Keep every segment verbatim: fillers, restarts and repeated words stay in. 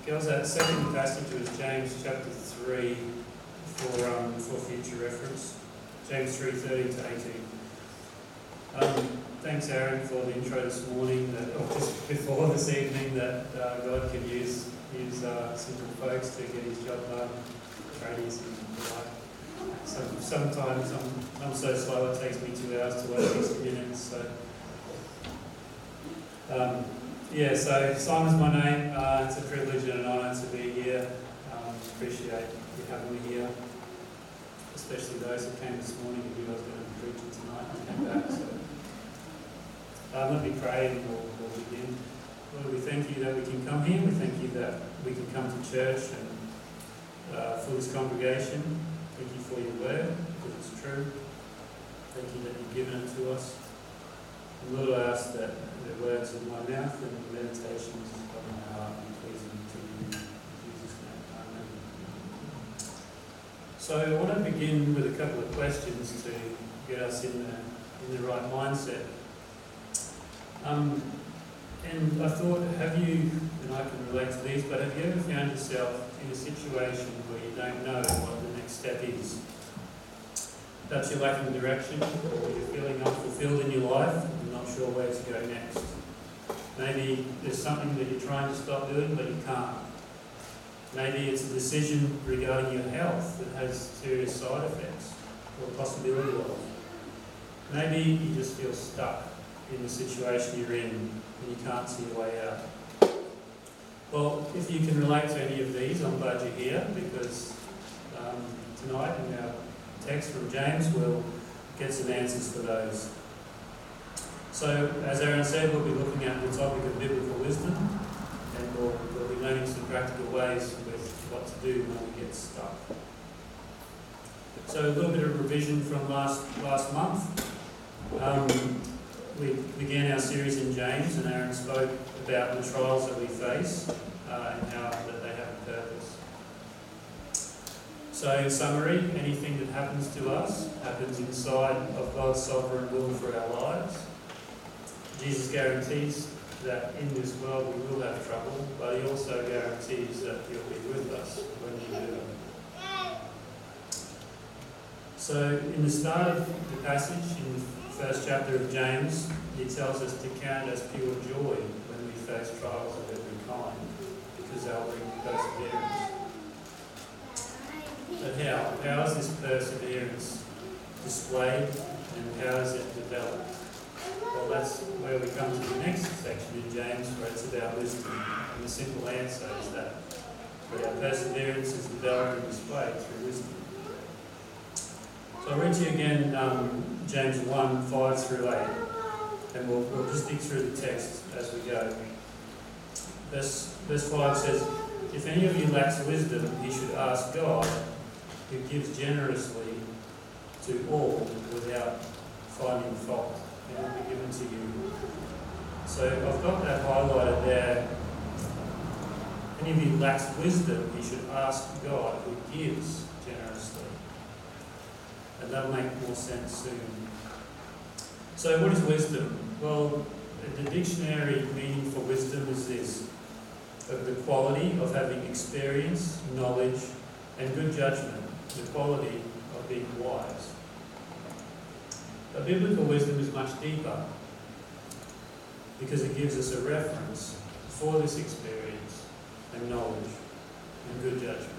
Girls, that second passage was James chapter three for um, for future reference. James three, thirteen to eighteen. Um, thanks, Aaron, for the intro this morning, that, or just before this evening, that uh, God can use use uh, simple folks to get his job done, tradies and the like. Some, sometimes I'm, I'm so slow it takes me two hours to work sixty minutes. So, um, yeah, so Simon's my name. Uh, it's a privilege and an honour to be here. Um, appreciate you having me here, especially those who came this morning and knew I was going to be preaching tonight and came back. So, um, let me pray and we'll, we'll begin. Lord, we thank you that we can come here. We thank you that we can come to church and uh, for this congregation. Thank you for your word, because it's true. Thank you that you've given it to us. And Lord, I ask that the words of my mouth and the meditations of my heart be pleasing to you. In Jesus' name, amen. So I want to begin with a couple of questions to get us in the, in the right mindset. Um, and I thought, have you, and I can relate to these, but have you ever found yourself in a situation where you don't know what the next step is? Perhaps you're lacking direction, or you're feeling unfulfilled in your life and not sure where to go next. Maybe there's something that you're trying to stop doing but you can't. Maybe it's a decision regarding your health that has serious side effects or possibility of. Maybe you just feel stuck in the situation you're in and you can't see a way out. Well, if you can relate to any of these, I'm glad you're here, because um, tonight in our text from James we'll get some answers for those. So, as Aaron said, we'll be looking at the topic of biblical wisdom, and we'll, we'll be learning some practical ways with what to do when we get stuck. So, a little bit of revision from last last month. Um, we began our series in James, and Aaron spoke about the trials that we face uh, and how that they have a purpose. So, in summary, anything that happens to us happens inside of God's sovereign will for our lives. Jesus guarantees that in this world we will have trouble, but he also guarantees that he'll be with us when we do. So, in the start of the passage, in the first chapter of James, he tells us to count as pure joy when we face trials of every kind, because they'll bring perseverance. But how? How is this perseverance displayed, and how is it developed? Well, that's where we come to the next section in James, where it's about wisdom. And the simple answer is that, that our perseverance is developed and displayed through wisdom. So I'll read to you again um, James one, five through eight, and we'll, we'll just dig through the text as we go. Verse, verse five says, "If any of you lacks wisdom, he should ask God, who gives generously to all without finding fault, and it will be given to you." So I've got that highlighted there. Any of you lacks wisdom, he should ask God, who gives generously. And that'll make more sense soon. So what is wisdom? Well, the dictionary meaning for wisdom is this: of the quality of having experience, knowledge, and good judgment, the quality of being wise. But biblical wisdom is much deeper, because it gives us a reference for this experience and knowledge and good judgment.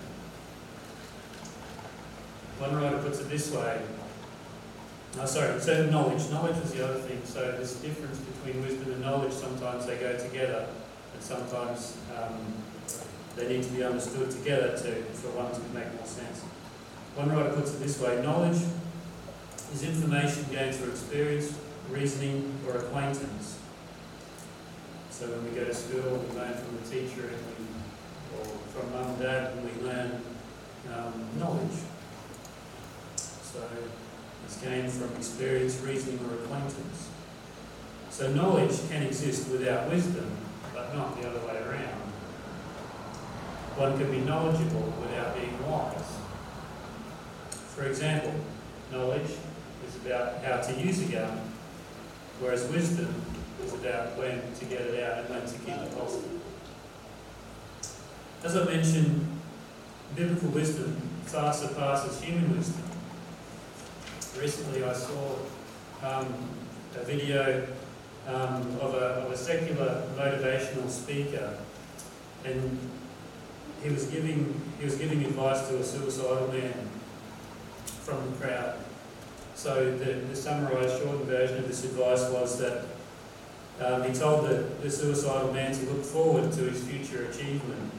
One writer puts it this way. No, sorry, so knowledge. Knowledge is the other thing. So there's a difference between wisdom and knowledge. Sometimes they go together, and sometimes um, they need to be understood together to, for one to make more sense. One writer puts it this way: knowledge is information gained through experience, reasoning, or acquaintance. So when we go to school, we learn from the teacher, and we, or from mum and dad, and we learn um, knowledge. So it's gained from experience, reasoning, or acquaintance. So knowledge can exist without wisdom, but not the other way around. One can be knowledgeable without being wise. For example, knowledge is about how to use a gun, whereas wisdom is about when to get it out and when to keep it holstered. As I mentioned, biblical wisdom far surpasses human wisdom. Recently I saw um, a video um, of, a, of a secular motivational speaker, and he was giving he was giving advice to a suicidal man from the crowd. So the, the summarised shortened version of this advice was that um, he told the, the suicidal man to look forward to his future achievement,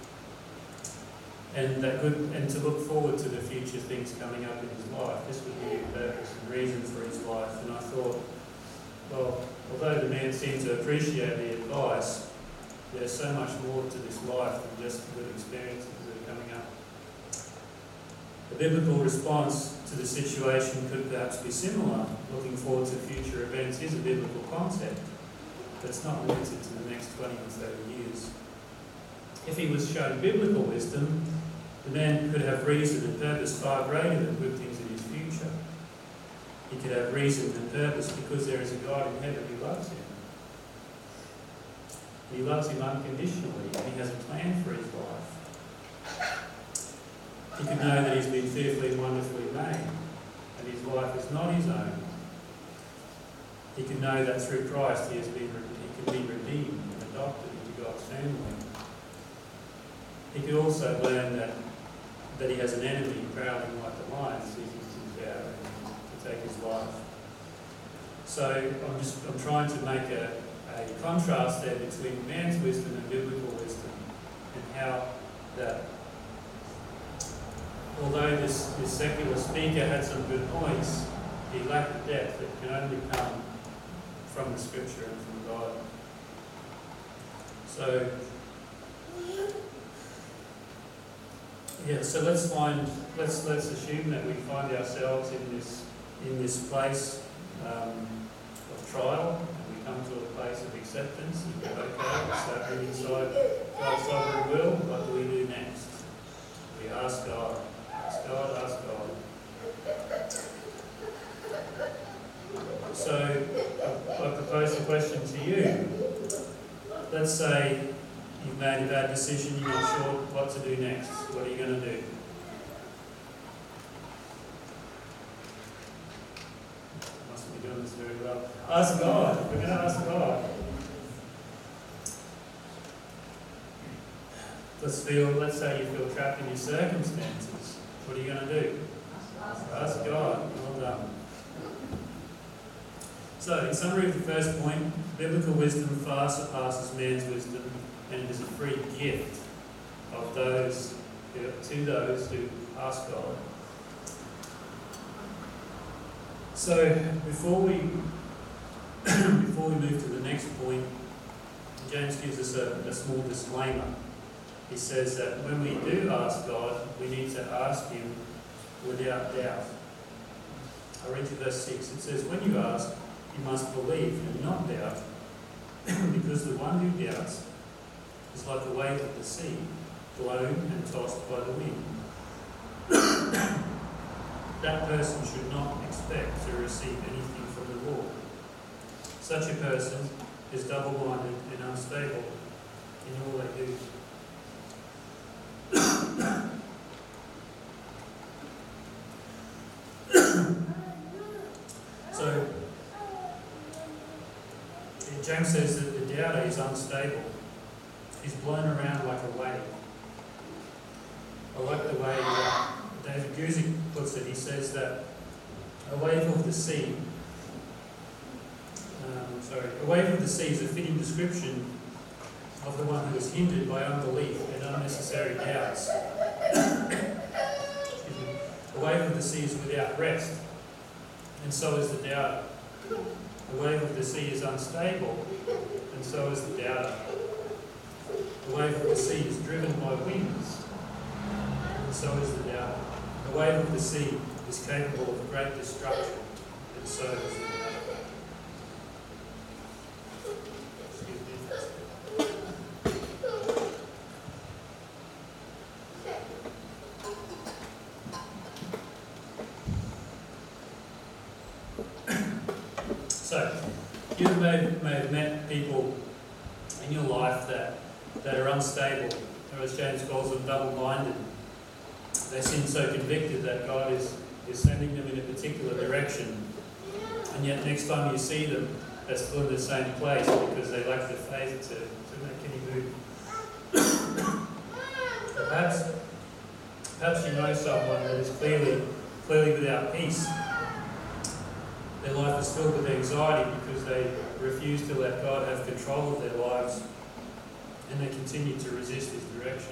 and that good, and to look forward to the future things coming up in his life. This would be a purpose and reason for his life. And I thought, well, although the man seemed to appreciate the advice, there's so much more to this life than just the good experiences that are coming up. The biblical response to the situation could perhaps be similar. Looking forward to future events is a biblical concept, but it's not limited to the next twenty or thirty years. If he was shown biblical wisdom, the man could have reason and purpose far greater than good things in his future. He could have reason and purpose because there is a God in heaven who loves him. He loves him unconditionally, and he has a plan for his life. He could know that he's been fearfully and wonderfully made, and his life is not his own. He could know that through Christ he has been he can be redeemed and adopted into God's family. He could also learn that, that he has an enemy prowling like a lion seeking to devour him, to take his life. So I'm just I'm trying to make a, a contrast there between man's wisdom and biblical wisdom, and how that although this, this secular speaker had some good points, he lacked the depth that can only come from the Scripture and from God. So, yeah. So let's find. Let's let's assume that we find ourselves in this in this place um, of trial, and we come to a place of acceptance. And we're okay. We start moving inside God's sovereign will. What do we do next? We ask God. Ask God, ask God. So, I, I propose a question to you. Let's say you've made a bad decision, you're not sure what to do next. What are you going to do? Mustn't be doing this very well. Ask God. We're going to ask God. Let's feel. Let's say you feel trapped in your circumstances. What are you going to do? Ask God. Well done. So, in summary of the first point, biblical wisdom far surpasses man's wisdom, and it is a free gift of those who, to those who ask God. So, before we before we move to the next point, James gives us a, a small disclaimer. He says that when we do ask God, we need to ask Him without doubt. I read you verse six. It says, "When you ask, you must believe and not doubt, because the one who doubts is like a wave of the sea, blown and tossed by the wind. That person should not expect to receive anything from the Lord. Such a person is double-minded and unstable in all they do." So, James says that the doubter is unstable. He's blown around like a wave. I like the way uh, David Guzik puts it. He says that a wave of the sea, um, sorry, a wave of the sea is a fitting description of the one who is hindered by unbelief and unnecessary doubts. The wave of the sea is without rest, and so is the doubter. The wave of the sea is unstable, and so is the doubter. The wave of the sea is driven by winds, and so is the doubter. The wave of the sea is capable of great destruction, and so is the doubter. So, you may, may have met people in your life that, that are unstable or as James calls them, double-minded. They seem so convicted that God is, is sending them in a particular direction, and yet next time you see them, they're still in the same place because they lack the faith to, to make any move. perhaps, perhaps you know someone that is clearly, clearly without peace. Their life is filled with anxiety because they refuse to let God have control of their lives, and they continue to resist His direction.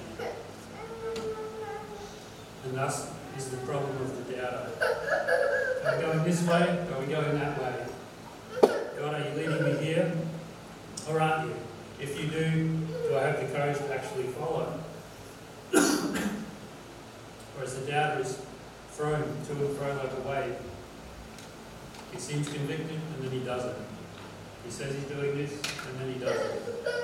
And thus is the problem of the doubter. Are we going this way, or are we going that way? God, are you leading me here, or aren't you? If you do, do I have the courage to actually follow? Whereas the doubter is thrown to and fro like a wave. He seems convicted, and then he doesn't. He says he's doing this, and then he doesn't.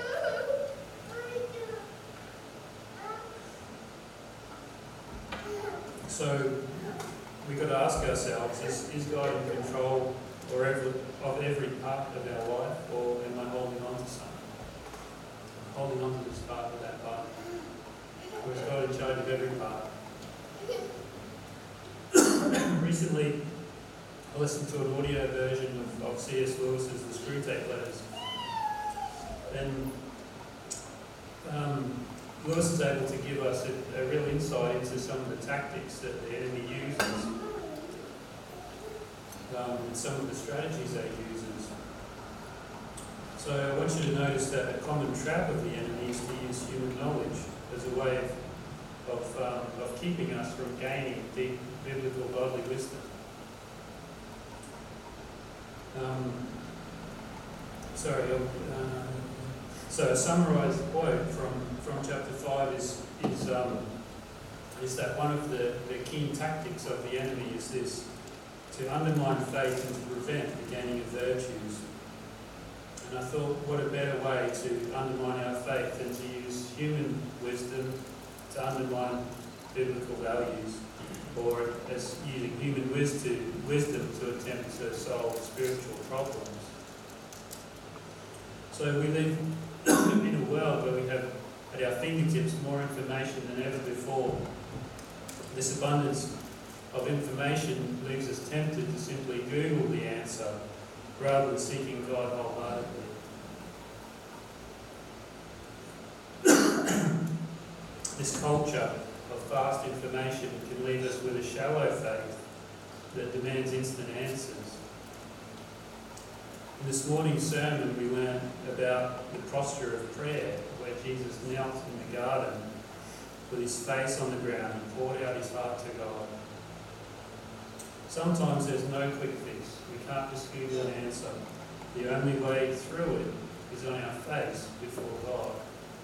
So we've got to ask ourselves, is, is God in control or every, of every part of our life, or am I holding on to something? Holding on to this part or that part? Or is God in charge of every part? Recently, I listened to an audio version of, of C S Lewis's The Screwtape Letters. And um, Lewis is able to give us a, a real insight into some of the tactics that the enemy uses, um, and some of the strategies they uses. So I want you to notice that a common trap of the enemy is to use human knowledge as a way of, of, um, of keeping us from gaining deep biblical godly wisdom. Um, sorry, uh, so a summarised quote from, from chapter five is is, um, is that one of the, the key tactics of the enemy is this: to undermine faith and to prevent the gaining of virtues. And I thought, what a better way to undermine our faith than to use human wisdom to undermine biblical values, or as using human wisdom, wisdom to attempt to solve spiritual problems. So we live in a world where we have at our fingertips more information than ever before. This abundance of information leaves us tempted to simply Google the answer rather than seeking God wholeheartedly. This culture of fast information can leave us with a shallow faith that demands instant answers. In this morning's sermon, we learn about the posture of prayer, where Jesus knelt in the garden with his face on the ground and poured out his heart to God. Sometimes there's no quick fix. We can't just Google an answer. The only way through it is on our face before God.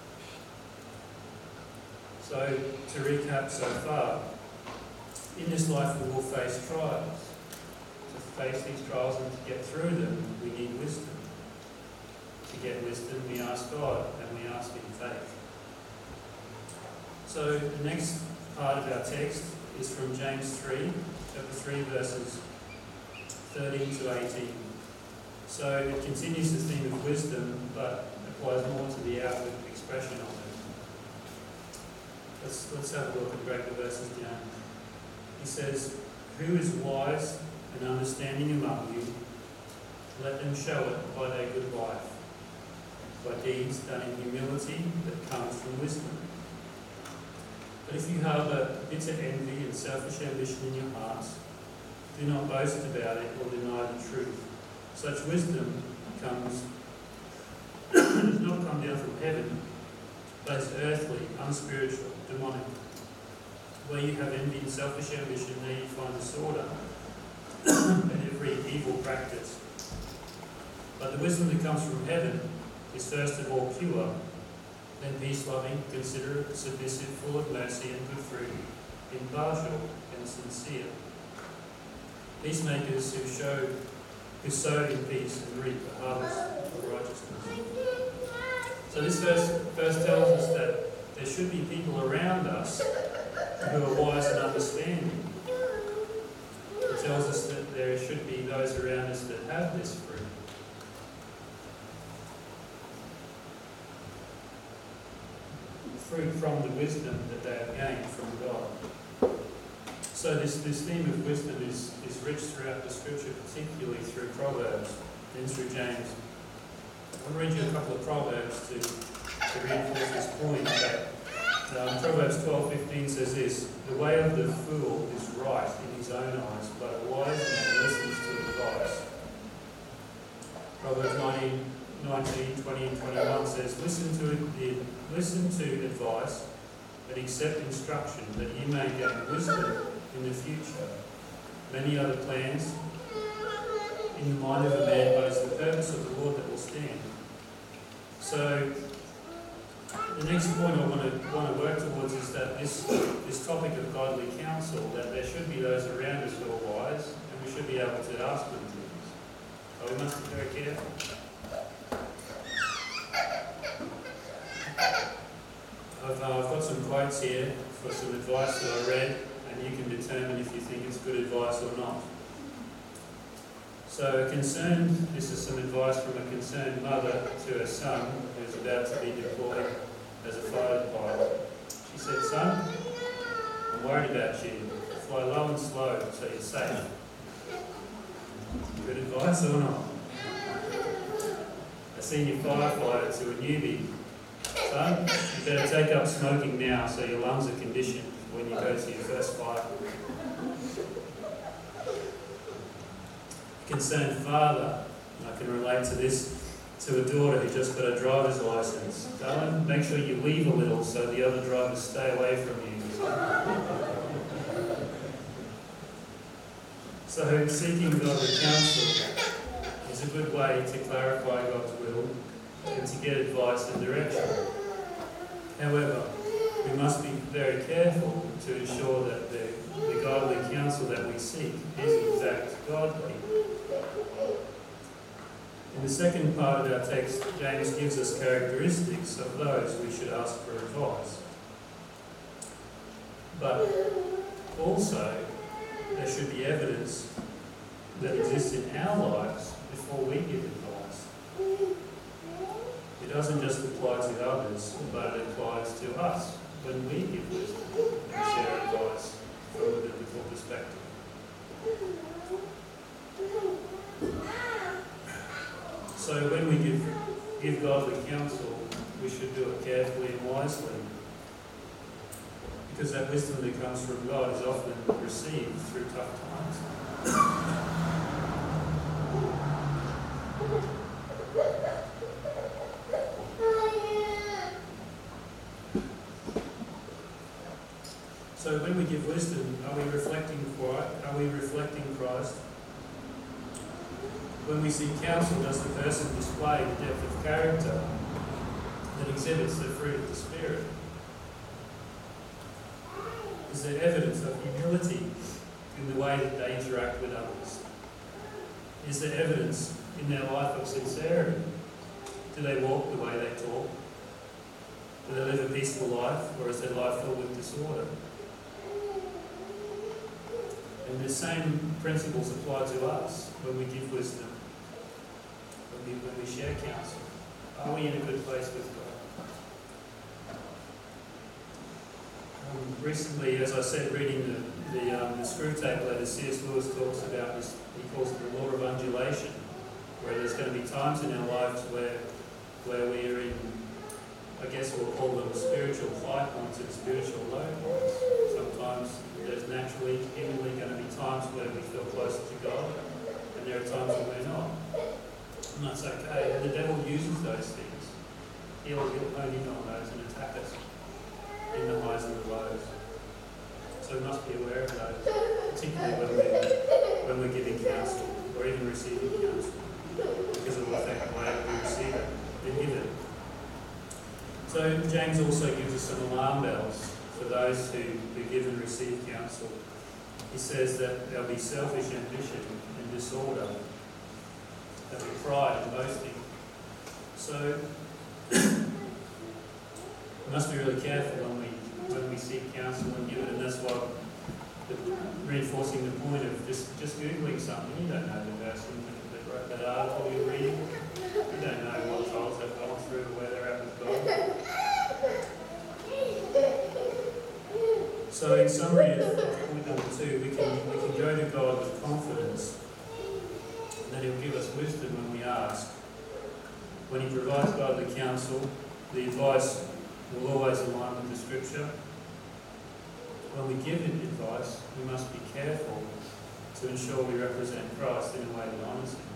So, to recap so far, in this life we will face trials. To face these trials and to get through them, we need wisdom. To get wisdom, we ask God, and we ask in faith. So, the next part of our text is from James three, chapter three, verses thirteen to eighteen. So, it continues the theme of wisdom, but applies more to the outward expression of it. Let's, let's have a look and break the verses down. He says, "Who is wise and understanding among you? Let them show it by their good life, by deeds done in humility that comes from wisdom. But if you harbour bitter envy and selfish ambition in your hearts, do not boast about it or deny the truth. Such wisdom comes does not come down from heaven, but is earthly, unspiritual, demonic. Where you have envy and selfish ambition, there you find disorder and every evil practice. But the wisdom that comes from heaven is first of all pure, then peace-loving, considerate, submissive, full of mercy and good fruit, impartial and sincere. Peacemakers who show, who sow in peace and reap a harvest of righteousness." So this verse first tells us that there should be people around us who are wise and understanding. It tells us that there should be those around us that have this fruit. fruit from the wisdom that they have gained from God. So this, this theme of wisdom is, is rich throughout the scripture, particularly through Proverbs and through James. I'll read you a couple of Proverbs to, to reinforce this point. That, um, Proverbs twelve fifteen says this: "The way of the fool is right in his own eyes, but a wise man listens to advice." Proverbs nineteen, nineteen, twenty and twenty-one says, Listen to it, listen to advice, but accept instruction, that ye may gain wisdom in the future. Many other plans in the mind of a man, but it's the purpose of the Lord that will stand. So, the next point I want to want to work towards is that this this topic of godly counsel, that there should be those around us who are wise, and we should be able to ask them things. But we must be very careful. I've, uh, I've got some quotes here for some advice that I read, and you can determine if you think it's good advice or not. So, a concerned, this is some advice from a concerned mother to her son who's about to be deployed as a fighter pilot. She said, "Son, I'm worried about you. Fly low and slow so you're safe." Good advice or not? A senior firefighter to a newbie: "Son, you better take up smoking now so your lungs are conditioned when you go to your first fight." Concerned father, and I can relate to this, to a daughter who just got a driver's license: "Darling, make sure you leave a little so the other drivers stay away from you." So seeking godly counsel is a good way to clarify God's will and to get advice and direction. However, we must be very careful to ensure that the, the godly counsel that we seek is in fact godly. In the second part of our text, James gives us characteristics of those we should ask for advice. But also, there should be evidence that exists in our lives before we give advice. It doesn't just apply to others, but it applies to us when we give wisdom and share advice from a biblical perspective. So when we give, give godly counsel, we should do it carefully and wisely, because that wisdom that comes from God is often received through tough times. So when we give wisdom, are we reflecting Christ? Are we reflecting Christ? When we seek counsel, does the person display the depth of character that exhibits the fruit of the Spirit? Is there evidence of humility in the way that they interact with others? Is there evidence in their life of sincerity? Do they walk the way they talk? Do they live a peaceful life, or is their life filled with disorder? And the same principles apply to us when we give wisdom, when we, when we share counsel. Are we in a good place with God? Um, recently, as I said, reading the, the, um, the Screwtape letter, C S Lewis talks about this, he calls it the law of undulation, where there's going to be times in our lives where, where we are in, I guess we'll call them spiritual high points and spiritual low points. Sometimes there's naturally, humanly going to be times where we feel closer to God, and there are times when we're not. And that's okay. And the devil uses those things. He'll, he'll hone in on those and attack us in the highs and the lows. So we must be aware of those, particularly when we're, when we're giving counsel or even receiving counsel, because of the fact the way we receive it and give it. So James also gives us some alarm bells for those who, who give and receive counsel. He says that there'll be selfish ambition and disorder, there'll be pride and boasting. So we must be really careful when we when we seek counsel and give it, and that's why the, reinforcing the point of just, just Googling something. You don't know the person that wrote that article you're reading. You don't know what trials they've gone through or where they're at with God. So in summary of point number two, we can, we can go to God with confidence that He'll give us wisdom when we ask. When He provides godly counsel, the advice will always align with the Scripture. When we give Him advice, we must be careful to ensure we represent Christ in a way that honours Him.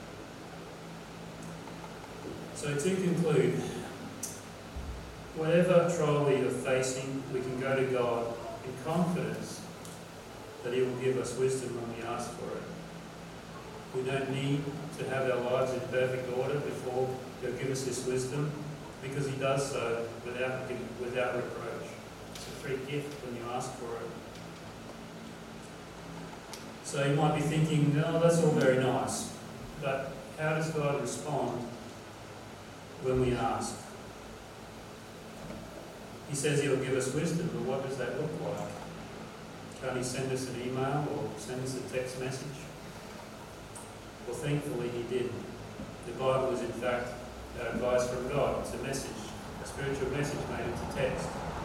So to conclude, whatever trial we are facing, we can go to God in confidence that He will give us wisdom when we ask for it. We don't need to have our lives in perfect order before He'll give us this wisdom, because He does so without, without reproach. It's a free gift when you ask for it. So you might be thinking, no, that's all very nice, but how does God respond when we ask? He says He'll give us wisdom, but what does that look like? Can't He send us an email or send us a text message? Well, thankfully He did. The Bible is in fact advice from God. It's a message, a spiritual message made into text.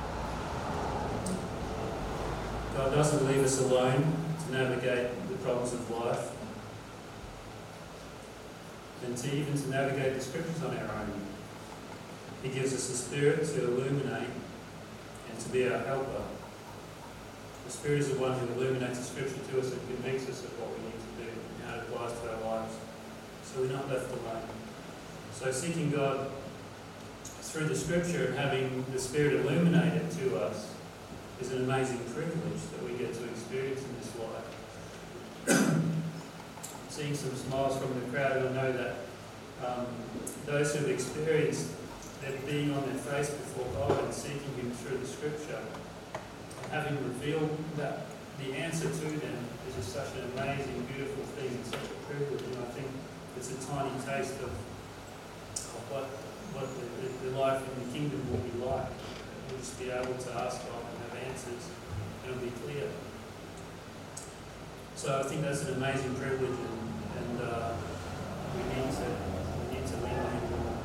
God doesn't leave us alone to navigate the problems of life and to even to navigate the Scriptures on our own. He gives us the Spirit to illuminate and to be our helper. The Spirit is the one who illuminates the Scripture to us and convicts us of what we need to do and how it applies to our lives. So we're not left alone. So seeking God through the Scripture and having the Spirit illuminated to us is an amazing privilege that we get to experience in this life. Seeing some smiles from the crowd, and I know that um, those who have experienced their being on their face before God and seeking Him through the Scripture, and having revealed that the answer to them is just such an amazing, beautiful thing and such a privilege. And I think it's a tiny taste of, of what, what the, the, the life in the kingdom will be like. We'll just be able to ask God and have answers, and it'll be clear. So I think that's an amazing privilege, and, and uh, we need to we need to lean on Him more.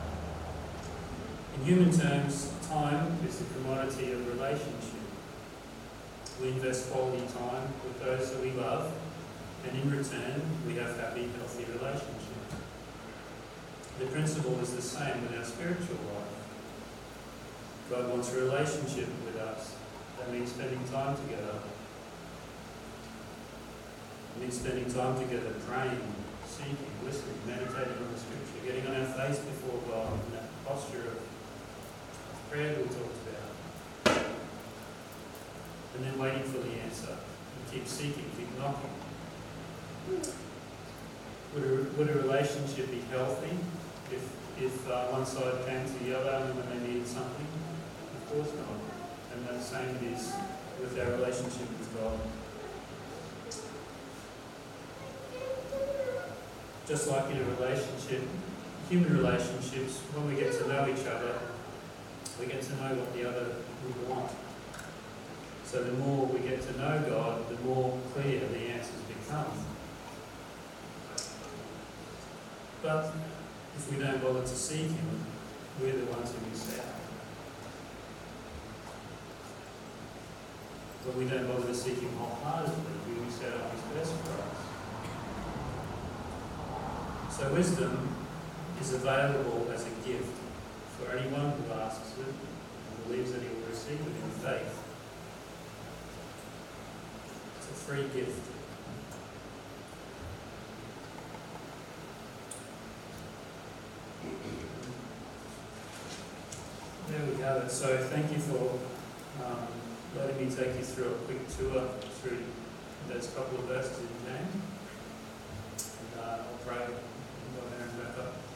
In human terms, time is the commodity of relationship. We invest quality time with those that we love, and in return, we have happy, healthy relationships. The principle is the same with our spiritual life. God wants a relationship with us. That means spending time together. It means spending time together, praying, seeking, listening, meditating on the Scripture, getting on our face before God in that posture of prayer we talked about. And then waiting for the answer. And keep seeking, keep knocking. Would a, would a relationship be healthy if, if uh, one side came to the other when they needed something? Of course not. And the same it is with our relationship with God. Just like in a relationship, human relationships, when we get to know each other, we get to know what the other would want. So the more we get to know God, the more clear the answers become. But if we don't bother to seek Him, we're the ones who miss out. When we don't bother to seek Him wholeheartedly, we miss out on His best for us. So wisdom is available as a gift for anyone who asks it and believes that he will receive it in faith. It's a free gift. There we have it. So thank you for um, letting me take you through a quick tour through those couple of verses in James. And uh, I'll pray and go there and wrap up.